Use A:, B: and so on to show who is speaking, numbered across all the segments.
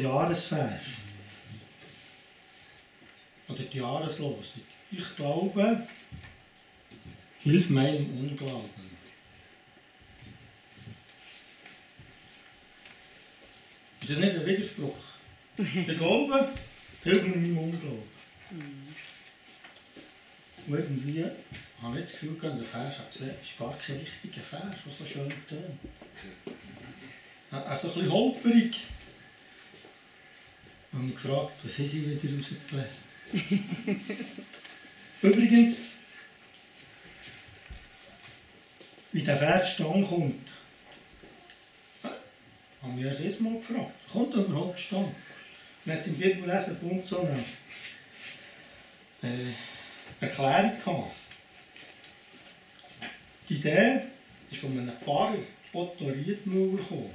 A: Jahresvers. Oder die Jahreslosung. Ich glaube, hilf meinem Unglauben. Ist das nicht ein Widerspruch? Ich glaube, hilf mir meinem Unglauben. Und irgendwie habe ich das Gefühl, der Vers hat gesehen, ist gar kein richtiger Vers, der so schön tönt. Also ein bisschen holperig. Ich habe mich gefragt, was haben sie wieder rausgelesen? Übrigens, wie der Vers stand kommt, haben wir erst mal gefragt, kommt er überhaupt stand? Und jetzt im Bibellesen-Bund so eine Erklärung gehabt. Die Idee ist von einem Pfarrer, Otto Riedmüller, gekommen.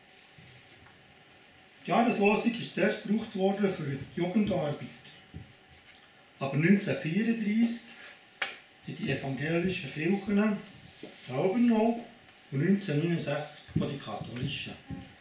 A: Die Jahreslosung ist zuerst gebraucht worden für die Jugendarbeit. Aber 1934 haben die evangelischen Kirchen auch übernommen und 1969 auch die katholischen.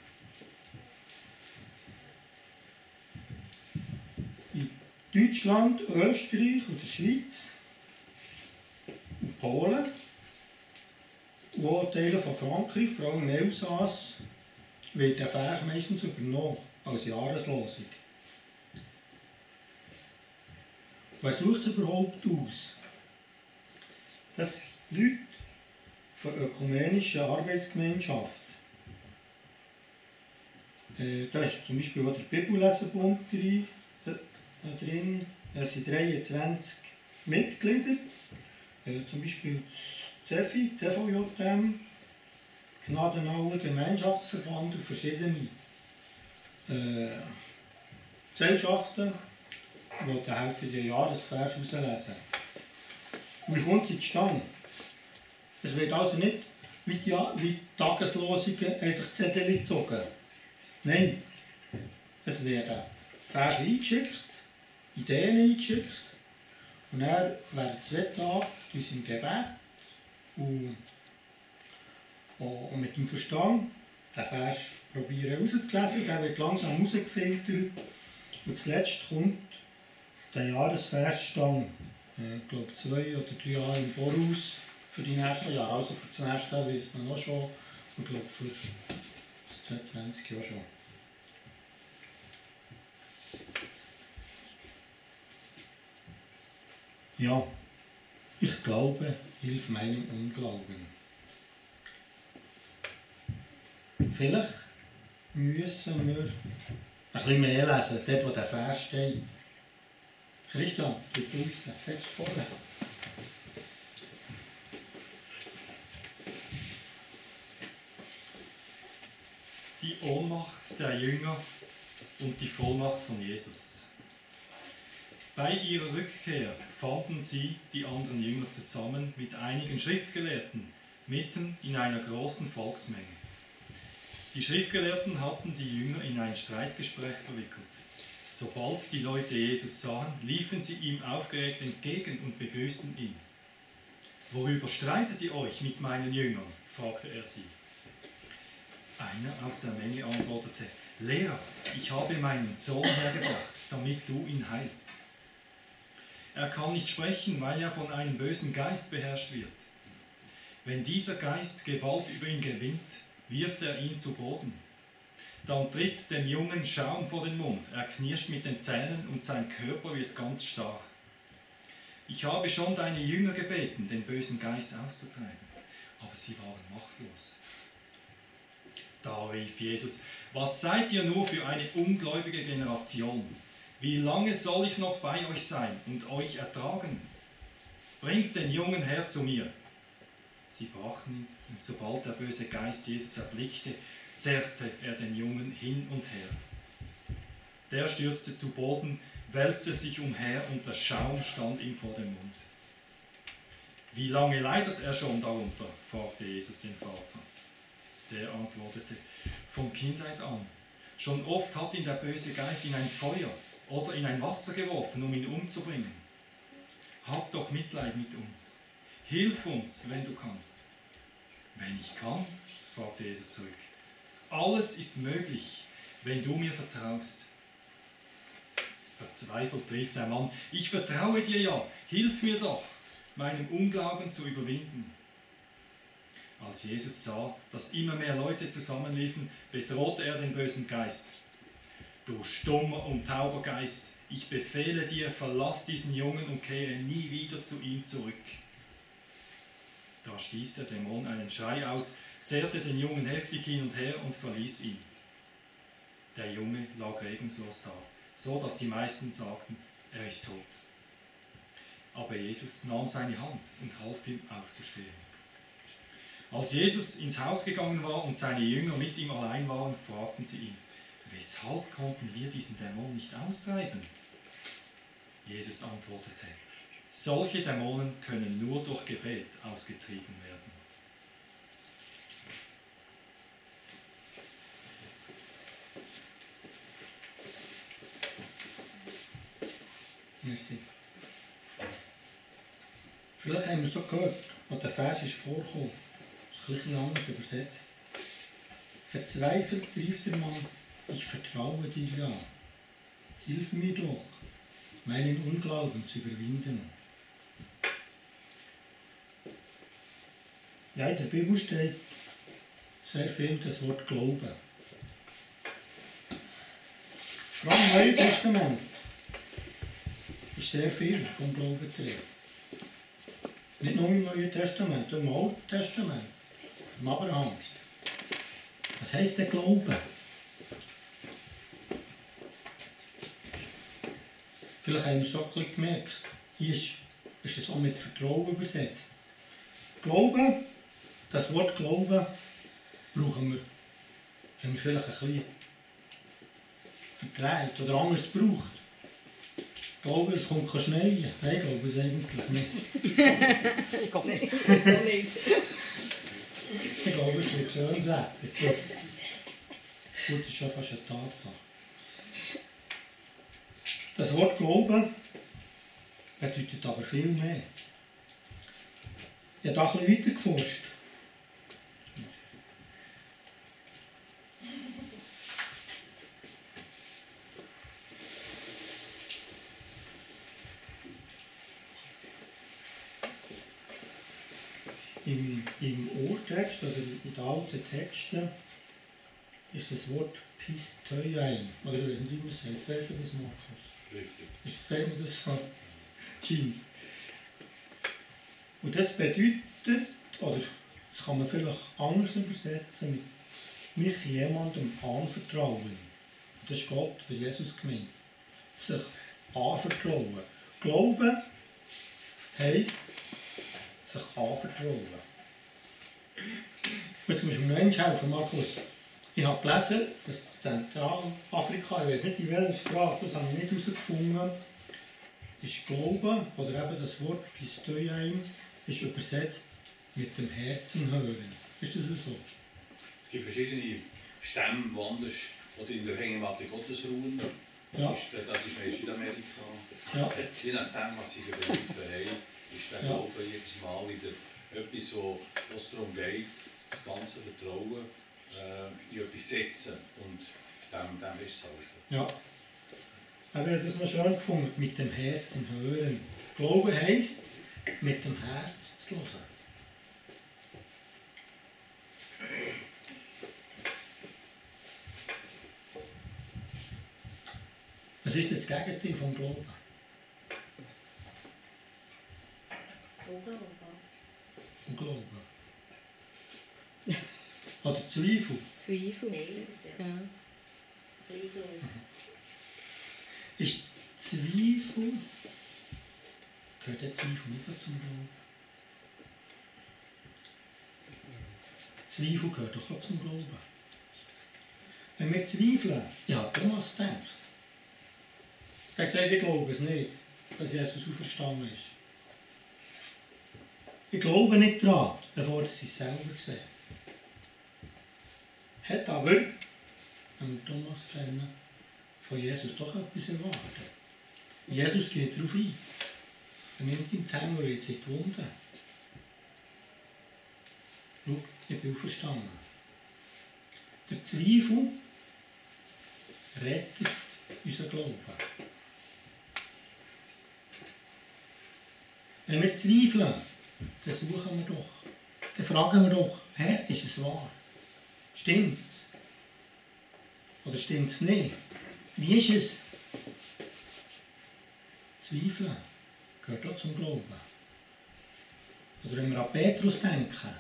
A: In Deutschland, Österreich und der Schweiz und Polen und auch Teile von Frankreich, vor allem im Elsass, wird der Vers meistens übernommen als Jahreslosung. Wer sucht es überhaupt aus? Das sind Leute von der ökumenischen Arbeitsgemeinschaft. Da ist zum Beispiel auch der Bibelleserbund drin. Es sind 23 Mitglieder. Zum Beispiel das CEFI, CVJM, Gnadenauer Gemeinschaftsverband und verschiedene Gesellschaften, die helfen, den Jahresvers herauszulesen. Wie kommt es zustande? Es wird also nicht wie die Tageslosungen einfach Zettel gezogen. Nein, es werden Verse eingeschickt, Ideen eingeschickt und dann während 2 Tagen durch im Gebet und mit dem Verstand den Vers probieren herauszulesen. Der wird langsam herausgefiltert und zuletzt kommt der Jahresversstand, ich glaube 2 oder 3 Jahre im Voraus für die nächsten Jahre. Also für das nächste Jahr weiß man auch schon und ich glaube für das 2020 Jahr schon. Ja, ich glaube, hilf meinem Unglauben. Vielleicht müssen wir ein bisschen mehr lesen, dort wo der Vers steht. Christian, du musst den Text vorlesen.
B: Die Ohnmacht der Jünger und die Vollmacht von Jesus. Bei ihrer Rückkehr fanden sie, die anderen Jünger, zusammen mit einigen Schriftgelehrten mitten in einer großen Volksmenge. Die Schriftgelehrten hatten die Jünger in ein Streitgespräch verwickelt. Sobald die Leute Jesus sahen, liefen sie ihm aufgeregt entgegen und begrüßten ihn. »Worüber streitet ihr euch mit meinen Jüngern?« fragte er sie. Einer aus der Menge antwortete: »Lehrer, ich habe meinen Sohn hergebracht, damit du ihn heilst. Er kann nicht sprechen, weil er von einem bösen Geist beherrscht wird. Wenn dieser Geist Gewalt über ihn gewinnt, wirft er ihn zu Boden. Dann tritt dem Jungen Schaum vor den Mund, er knirscht mit den Zähnen und sein Körper wird ganz starr. Ich habe schon deine Jünger gebeten, den bösen Geist auszutreiben, aber sie waren machtlos.« Da rief Jesus: »Was seid ihr nur für eine ungläubige Generation? Wie lange soll ich noch bei euch sein und euch ertragen? Bringt den Jungen her zu mir.« Sie brachten ihn, und sobald der böse Geist Jesus erblickte, zerrte er den Jungen hin und her. Der stürzte zu Boden, wälzte sich umher und der Schaum stand ihm vor dem Mund. »Wie lange leidet er schon darunter?« fragte Jesus den Vater. Der antwortete: »Von Kindheit an. Schon oft hat ihn der böse Geist in ein Feuer oder in ein Wasser geworfen, um ihn umzubringen. Hab doch Mitleid mit uns. Hilf uns, wenn du kannst.« »Wenn ich kann?« fragte Jesus zurück. »Alles ist möglich, wenn du mir vertraust. Verzweifelt rief der Mann, ich vertraue dir ja, hilf mir doch, meinen Unglauben zu überwinden. Als Jesus sah, dass immer mehr Leute zusammenliefen, bedrohte er den bösen Geist. Du stummer und tauber Geist, ich befehle dir, verlass diesen Jungen und kehre nie wieder zu ihm zurück. Da stieß der Dämon einen Schrei aus, zerrte den Jungen heftig hin und her und verließ ihn. Der Junge lag regungslos da, so dass die meisten sagten, er ist tot. Aber Jesus nahm seine Hand und half ihm aufzustehen. Als Jesus ins Haus gegangen war und seine Jünger mit ihm allein waren, fragten sie ihn, weshalb konnten wir diesen Dämon nicht austreiben? Jesus antwortete, solche Dämonen können nur durch Gebet ausgetrieben werden.
A: Merci. Vielleicht haben wir es so gehört, als der Vers ist vorgekommen. Das ist ein bisschen anders übersetzt. Verzweifelt rief der Mann, ich vertraue dir ja. Hilf mir doch, meinen Unglauben zu überwinden. Ja, in der Bibel steht sehr viel das Wort Glauben. Vor allem im Neuen Testament ist sehr viel vom Glauben drin. Nicht nur im Neuen Testament, auch im Alten Testament, im Abraham. Was heisst der Glaube? Vielleicht haben wir es schon ein bisschen gemerkt. Hier ist es auch mit Vertrauen übersetzt. Glauben, das Wort Glauben brauchen wir, haben wir vielleicht ein bisschen verdreht oder anders gebraucht. Ich glaube, es kommt schneien. Nein, ich glaube es eigentlich nicht.
C: Ich glaube nicht.
A: Ich glaube, es wird schönes Wetter. Gut, das ist schon fast eine Tatsache. Das Wort Glauben bedeutet aber viel mehr. Ich habe da ein bisschen weiter geforscht. Im Urtext oder in den alten Texten ist das Wort Pistoiain. Oder ich weiß nicht, wie man es sagt. Weißt du das, Markus?
D: Richtig.
A: Sagt man das so? Scheint. Und das bedeutet, oder das kann man vielleicht anders übersetzen, mit mich jemandem anvertrauen. Und das ist Gott oder Jesus gemeint. Sich anvertrauen. Glauben heisst, sich anvertrauen. Jetzt musst du mir noch helfen, Markus. Ich habe gelesen, dass Zentralafrika, ich weiß nicht in welcher Sprache, das habe ich nicht herausgefunden, ist Glauben, oder eben das Wort Pistoiain, ist übersetzt mit dem Herzen hören. Ist das so?
D: Es gibt verschiedene Stämme, die anders oder in der Hängematte Gottes ruhen.
A: Ja.
D: Das ist in Südamerika.
A: Ja.
D: Je nachdem, was sie begriffen haben, ist der Glaube jedes Mal wieder etwas, wo es darum geht, das ganze Vertrauen in etwas setzen und dem festzuhalten.
A: Ja. Aber ich habe das noch schön gefunden, mit dem Herzen hören. Glauben heisst, mit dem Herz zu hören. Was ist das Gegenteil vom Glauben? Glauben. Oder Zweifel.
C: Zweifel. Ja.
A: Ist Zweifel, gehört der Zweifel nicht zum Glauben? Zweifel gehört doch auch zum Glauben. Wenn wir zweifeln, ich habe Thomas gedacht. Er hat gesagt, ich glaube es nicht, dass Jesus auferstanden ist. Ich glaube nicht daran, bevor sie es selber sehen. Hat aber, wenn wir Thomas kennen, von Jesus doch etwas erwartet. Jesus geht darauf ein. Er nimmt ihm die Hände und legt sie in die Wunde. Schau, ich bin auferstanden. Der Zweifel rettet unseren Glauben. Wenn wir zweifeln, dann suchen wir doch. Dann fragen wir doch, Herr, ist es wahr? Stimmt's? Oder stimmt's nicht? Wie ist es? Zweifeln gehört auch zum Glauben. Oder wenn wir an Petrus denken,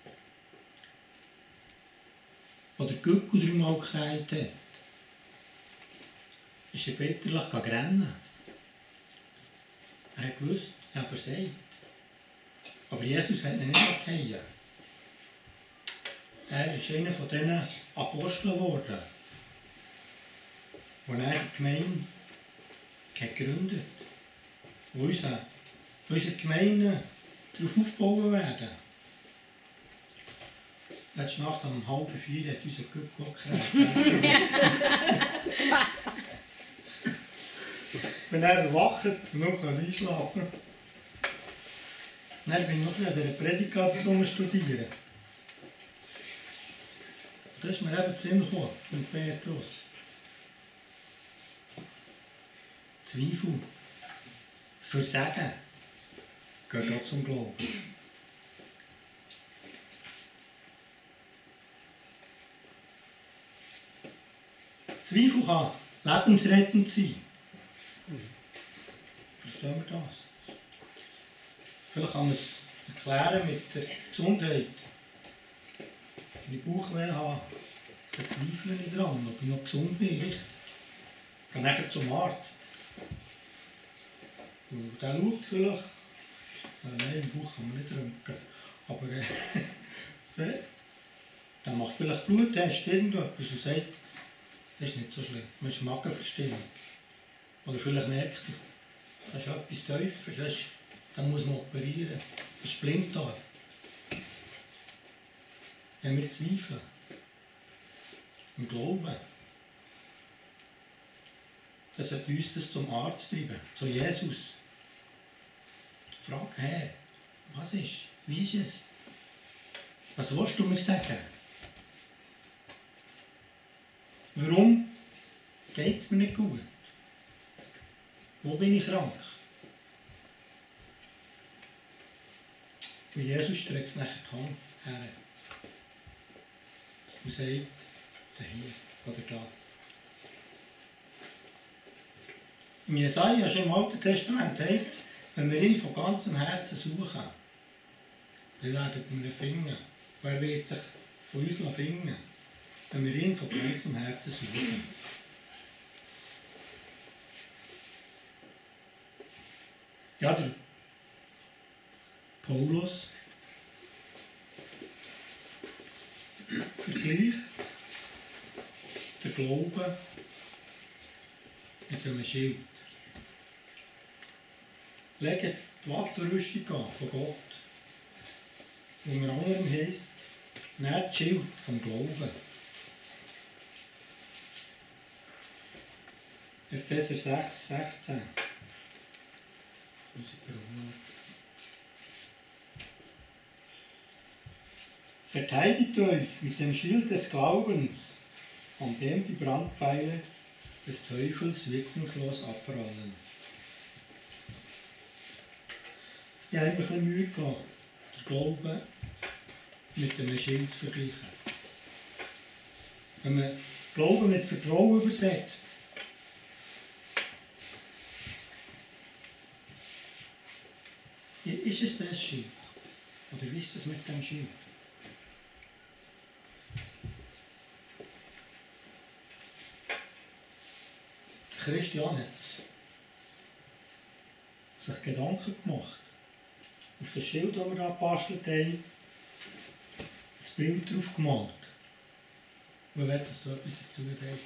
A: wo der Gückel 3-mal geknallt hat, ist er bitterlich gerannt. Er hat gewusst, er hat versagt. Aber Jesus hat ihn nicht abgehauen. Er ist einer von diesen Aposteln geworden, die er die Gemeinde gegründet hat. Wo unsere Gemeinden darauf aufbauen werden. Letzte Nacht um 3:30 hat unser Gückel gekriegt. Wenn er erwacht und noch einschlafen kann. Dann bin ich noch an dieser Predikation studieren. Da ist mir eben der Sinn gekommen, von Petrus. Zweifel, Versagen gehört auch zum Glauben. Zweifel kann lebensrettend sein. Verstehen wir das? Vielleicht kann man es erklären mit der Gesundheit. Wenn ich Bauchweh habe, dann zweifle ich daran, ob ich noch gesund bin, richtig? Ich gehe nachher zum Arzt. Und der schaut vielleicht, nein, im Bauch kann man nicht röntgen, aber der macht vielleicht Bluttest, irgendetwas und sagt, das ist nicht so schlimm, man ist Magenverstimmung. Oder vielleicht merkt er, das ist etwas tiefer, dann muss man operieren, das ist Blinddarm. Wenn wir zweifeln, im Glauben, dann sollte uns das zum Arzt treiben, zu Jesus. Frag, Herr, was ist? Wie ist es? Was willst du mir sagen? Warum geht es mir nicht gut? Wo bin ich krank? Und Jesus streckt nachher die Hand her und sagt, da hier oder da. Im Jesaja, schon im Alten Testament, heisst es, wenn wir ihn von ganzem Herzen suchen, dann werden wir ihn finden. Und er wird sich von uns finden, wenn wir ihn von ganzem Herzen suchen. Ja, der Paulus vergleicht den Glauben mit einem Schild. Legen die Waffenrüstung an von Gott, wo unter anderem heisst, nehmt das Schild vom Glauben. Epheser 6, 16. Verteidigt euch mit dem Schild des Glaubens, an dem die Brandpfeile des Teufels wirkungslos abprallen. Ich habe ein bisschen Mühe gehabt, den Glauben mit einem Schild zu vergleichen. Wenn man Glauben mit Vertrauen übersetzt, ist es das Schild? Oder wie ist das mit dem Schild? Der Christian hat sich Gedanken gemacht. Auf das Schild, das wir da gebastelt haben, das Bild drauf gemalt. Man will, dass du etwas dazu sagst.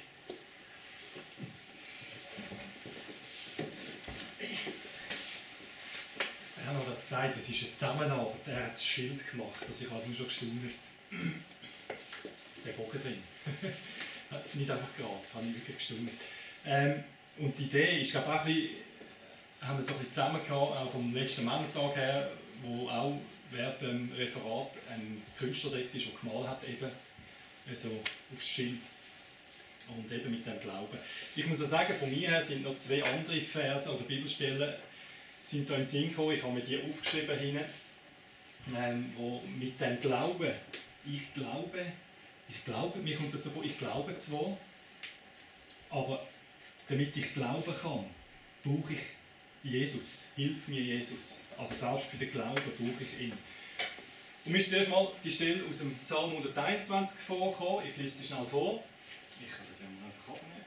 B: Er hat gesagt, es ist eine Zusammenarbeit. Er hat das Schild gemacht, das ich also schon gestaunt. Der Bogen drin. Nicht einfach gerade, habe ich wirklich gestaunt. Und die Idee ist, glaube ich, auch ein bisschen, haben wir so ein bisschen zusammengehabt, auch vom letzten Männertag her, wo auch während dem Referat ein Künstler da war, der gemalt hat, eben so aufs Schild. Und eben mit dem Glauben. Ich muss auch sagen, von mir her sind noch 2 andere Verse oder Bibelstellen sind da in den Sinn gekommen. Ich habe mir die aufgeschrieben hinten, wo mit dem Glauben, ich glaube, mir kommt das so vor, ich glaube zwar, aber damit ich glauben kann, brauche ich Jesus. Hilf mir Jesus. Also selbst für den Glauben brauche ich ihn. Und mir ist zuerst mal die Stelle aus dem Psalm 121 vorgekommen. Ich lese sie schnell vor. Ich kann das ja mal einfach abnehmen.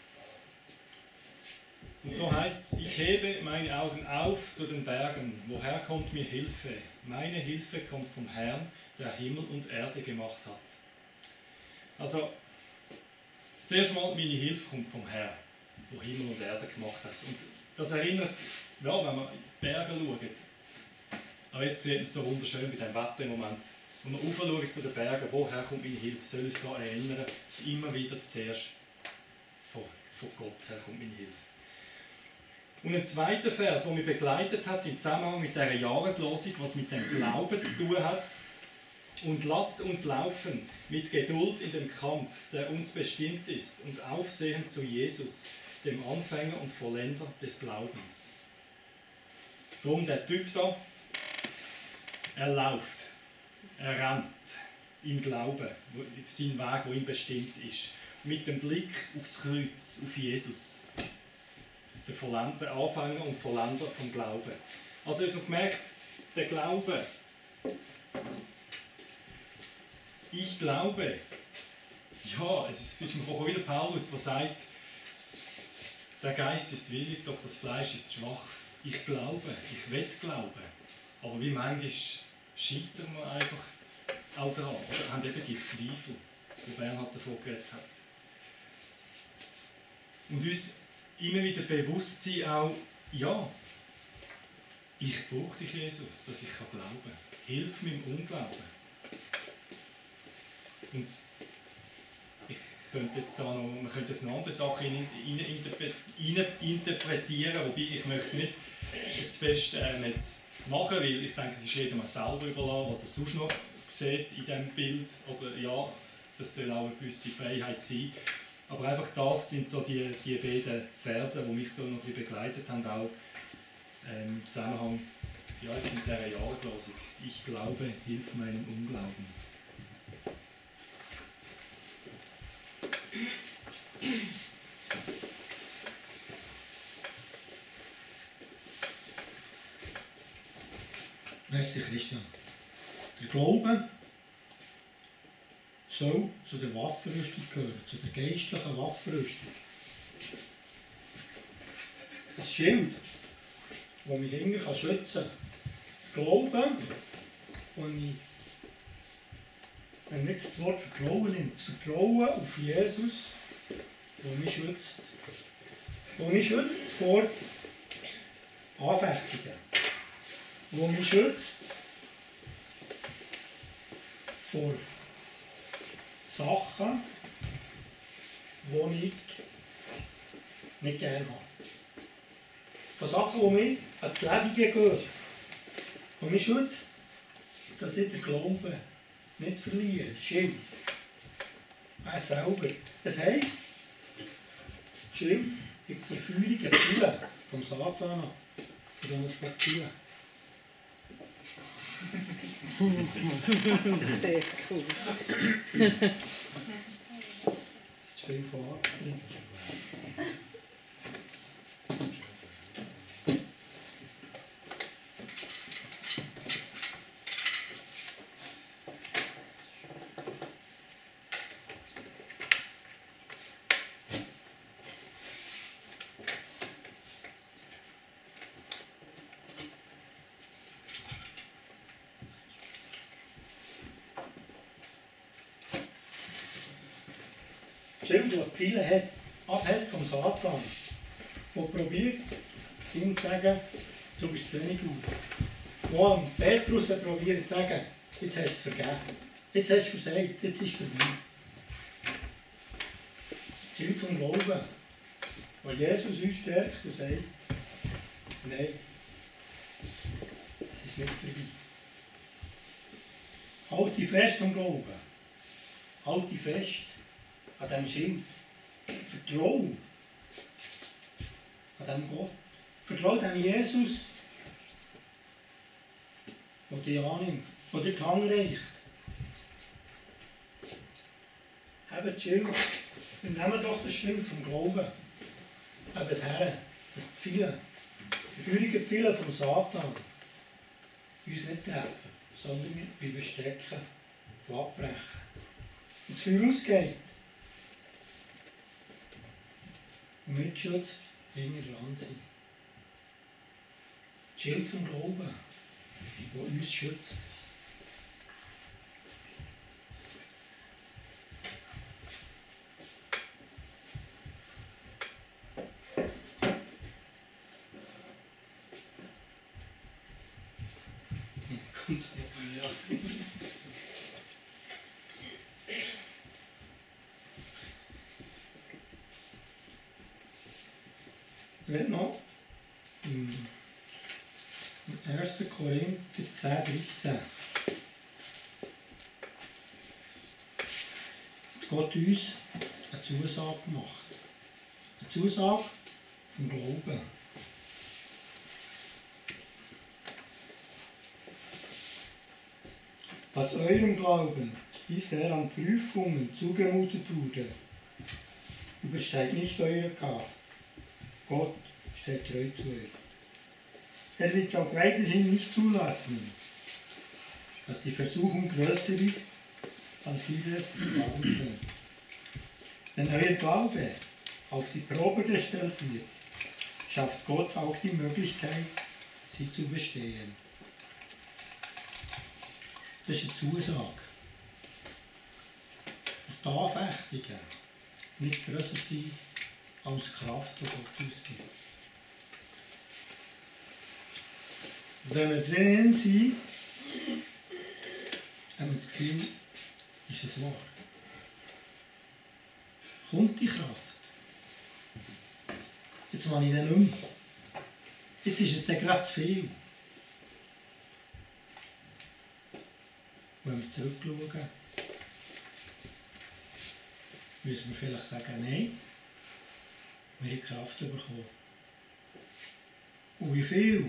B: Und so heißt es: Ich hebe meine Augen auf zu den Bergen. Woher kommt mir Hilfe? Meine Hilfe kommt vom Herrn, der Himmel und Erde gemacht hat. Also, zuerst mal, meine Hilfe kommt vom Herrn, der Himmel und Erde gemacht hat. Und das erinnert, ja, wenn man in die Berge schaut. Aber jetzt sieht man es so wunderschön bei diesem Wetter im Moment. Wenn man aufschaut zu den Bergen, woher kommt meine Hilfe, soll uns da erinnern, immer wieder zuerst von Gott her kommt meine Hilfe. Und ein zweiter Vers, der mich begleitet hat im Zusammenhang mit dieser Jahreslosung, was mit dem Glauben zu tun hat. Und lasst uns laufen mit Geduld in dem Kampf, der uns bestimmt ist, und aufsehen zu Jesus, dem Anfänger und Vollender des Glaubens. Darum der Typ da, er läuft, er rennt im Glauben, sein Weg, der ihm bestimmt ist, mit dem Blick aufs Kreuz, auf Jesus, der Anfänger und Vollender vom Glauben. Also ich habe gemerkt, der Glaube, ich glaube, ja, es ist auch wieder Paulus, der sagt, der Geist ist willig, doch das Fleisch ist schwach. Ich glaube, ich will glauben. Aber wie manchmal scheitern wir einfach auch daran. Oder haben eben die Zweifel, die Bernhard davon geredet hat. Und uns immer wieder bewusst sein auch, ja, ich brauche dich, Jesus, dass ich glauben kann. Hilf mir im Unglauben. Und man könnte jetzt noch andere Sachen interpretieren, wobei ich möchte nicht das fest jetzt machen, weil ich denke, es ist jedem selber überlassen, was er sonst noch sieht in diesem Bild. Oder ja, das soll auch eine gewisse Freiheit sein. Aber einfach das sind so die beiden Verse, die mich so noch ein bisschen begleitet haben, auch im Zusammenhang jetzt mit dieser Jahreslosung. Ich glaube, hilf meinem Unglauben.
A: Merci, Christian. Der Glaube soll zu der Waffenrüstung gehören, zu der geistlichen Waffenrüstung. Ein Schild, das mich immer schützen kann. Glaube, und wenn man jetzt das Wort Vertrauen nimmt, das Vertrauen auf Jesus, das mich schützt. Das mich schützt vor Anfechtungen. Das mich schützt vor Sachen, die ich nicht gerne habe. Von Sachen, die mir ans Leben gehen. Und mich schützt, dass ich den Glauben nicht verliere. Schild. Er selber. Das heisst, Schild hat die feurigen Pfeile vom Satan an. Von diesen Pfeilen.
C: Sehr cool.
A: Das ist viel Farbe drin. Schild, der die Pfeile abhält vom Satan, der probiert, ihm zu sagen, du bist zu wenig gut. Wo Petrus probiert zu sagen, jetzt hast du es vergeben, jetzt hast du es versagt, jetzt ist es vorbei. Das Schild vom Glauben, weil Jesus uns stärkt und sagt, nein, es ist nicht vorbei. Halt dich fest am Glauben, halt dich fest an diesem Schild. Vertrau an diesem Gott. Vertrau dem Jesus, der dich annimmt, der dich die Hand reicht. Habt das Schild. Wir nehmen doch das Schild vom Glauben. Habt es her. Das Pfeile. Die feurigen Pfeile vom Satan. Uns nicht treffen, sondern wir bestecken und abbrechen. Und das Feuer ausgeht. Und wir geschützt hinten dran sind. Das Schild vom Glauben, das uns schützt. Ich werde noch im 1. Korinther 10, 13. Gott uns eine Zusage gemacht. Eine Zusage vom Glauben. Was eurem Glauben bisher an Prüfungen zugemutet wurde, übersteigt nicht eure Kraft. Gott steht treu zu euch. Er wird auch weiterhin nicht zulassen, dass die Versuchung größer ist, als ihr es glauben könnt. Wenn euer Glaube auf die Probe gestellt wird, schafft Gott auch die Möglichkeit, sie zu bestehen. Das ist eine Zusage. Das Anfechtungen nicht grösser sein als die Kraft, die Gott uns gibt. Wenn wir drinnen sind, haben wir das Gefühl, ist es wahr. Kommt die Kraft. Jetzt mache ich den nicht mehr. Jetzt ist es dann gerade zu viel. Wenn wir zurückschauen, müssen wir vielleicht sagen, nein, wir haben Kraft bekommen. Und wie viel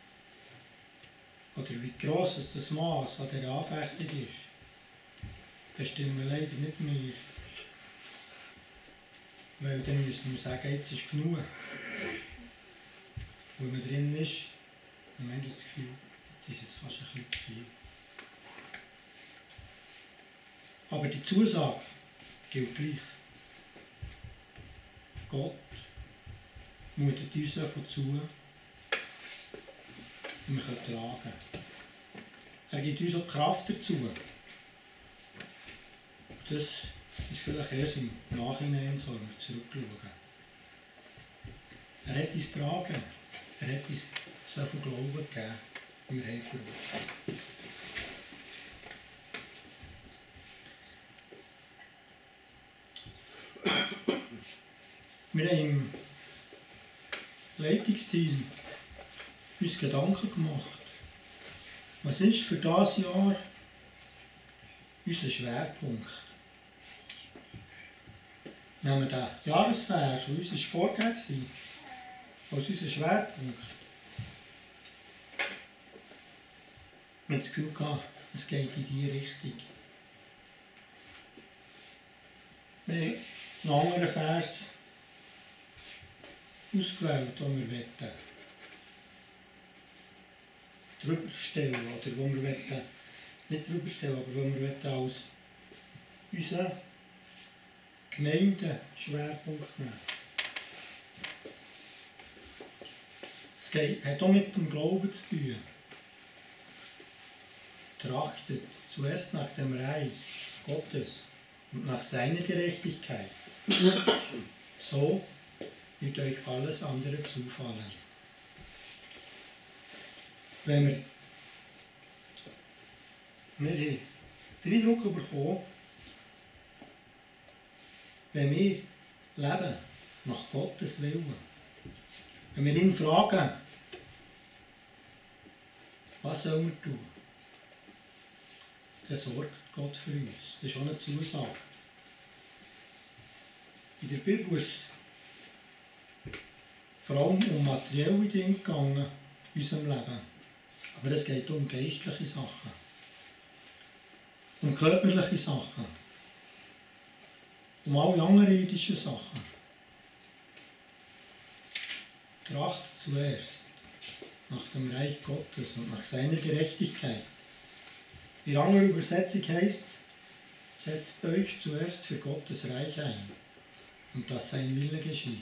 A: oder wie gross das Maß an dieser Anfechtung ist, bestimmen wir leider nicht mehr. Weil dann müssten wir sagen, jetzt ist genug. Und wenn man drin ist, dann haben wir das Gefühl, jetzt ist es fast ein bisschen zu viel. Aber die Zusage gilt gleich. Gott mutet uns davon zu und wir können tragen. Er gibt uns auch die Kraft dazu. Das ist vielleicht erst im Nachhinein so, wenn wir zurückschauen. Er hat uns tragen. Er hat uns so viel Glauben gegeben, wie wir haben gebraucht. Wir haben im Leitungsteam uns Gedanken gemacht. Was ist für dieses Jahr unser Schwerpunkt? Nehmen wir den Jahresvers, der uns vorgegeben war, als unser Schwerpunkt. Wir haben das Gefühl gehabt, es geht in diese Richtung. Wir haben einen anderen Vers ausgewählt, den wir drüber stellen oder wo wir nicht drüber stellen, aber wo wir als unseren Gemeindenschwerpunkt nehmen. Es hat auch mit dem Glauben zu tun. Trachtet zuerst nach dem Reich Gottes und nach seiner Gerechtigkeit. So wird euch alles andere zufallen. Wenn wir haben den Eindruck bekommen, wenn wir leben nach Gottes Willen, wenn wir ihn fragen, was sollen wir tun, dann sorgt Gott für uns. Das ist auch eine Zusage. In der Bibel ist es vor allem um materielle Dinge gegangen in unserem Leben. Aber es geht um geistliche Sachen. Um körperliche Sachen. Um alle anderen irdischen Sachen. Tracht zuerst nach dem Reich Gottes und nach seiner Gerechtigkeit. In anderer Übersetzung heißt, setzt euch zuerst für Gottes Reich ein und dass sein Wille geschieht.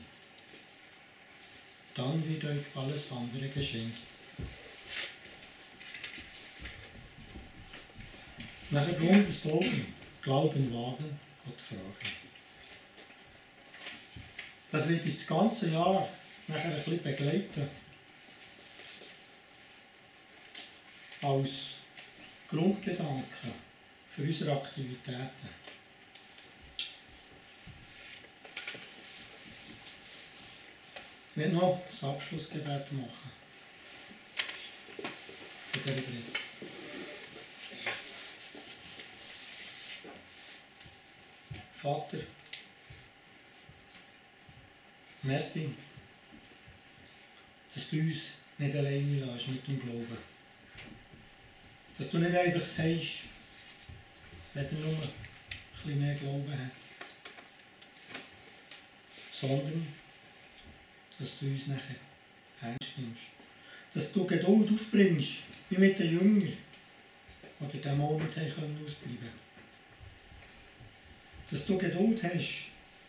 A: Dann wird euch alles andere geschenkt. Nachher drum versorgen, Glauben wagen, Gott fragen. Das wird uns das ganze Jahr nachher ein bisschen begleiten. Als Grundgedanken für unsere Aktivitäten. Ich will noch das Abschlussgebet machen. Für diese Predigt. Vater, merci, dass du uns nicht alleine lässt mit dem Glauben. Dass du nicht einfach sagst, wenn er nur ein bisschen mehr Glauben hat, sondern dass du uns nachher ernst nimmst. Dass du Geduld aufbringst, wie mit den Jüngern, die den Dämonen nicht austreiben konnten. Dass du Geduld hast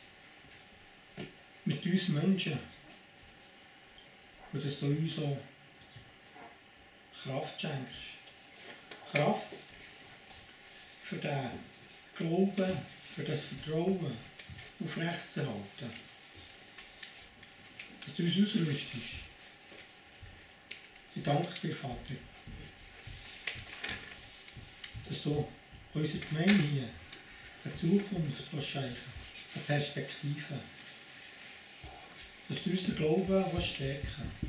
A: mit uns Menschen und dass du uns auch Kraft schenkst. Kraft für den Glauben, für das Vertrauen aufrechtzuerhalten. Dass du uns ausrüstest. Ich danke dir, Vater, dass du unserer Gemeinde hier eine Zukunft schenken, eine Perspektive. Dass du unseren Glauben stärken.